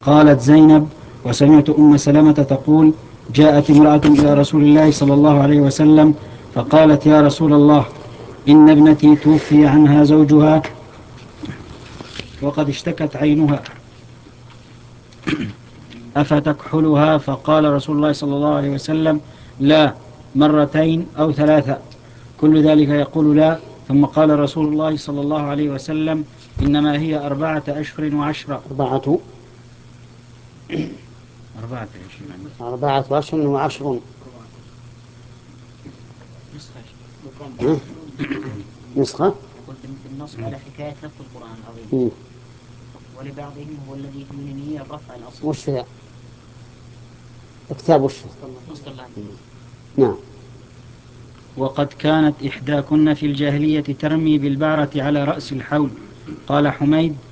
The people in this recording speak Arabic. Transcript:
قالت زينب: وسمعت أم سلمة تقول: جاءت امرأة إلى رسول الله صلى الله عليه وسلم فقالت: يا رسول الله، إن ابنتي توفي عنها زوجها وقد اشتكت عينها أفتكحلها؟ فقال رسول الله صلى الله عليه وسلم: لا، مرتين أو ثلاثة. كل ذلك يقول لا. ثم قال رسول الله صلى الله عليه وسلم: إنما هي 4 أشهر وعشرة. 4 أشهر وعشر. نسخة بالنص على حكاية نفس القرآن العظيم. ولبعضهم هو الذي فيه نية رفع الأصل. وش ذا؟ كتاب وش؟ نعم. وقد كانت إحداكن في الجاهلية ترمي بالبعرة على رأس الحول. قال حميد: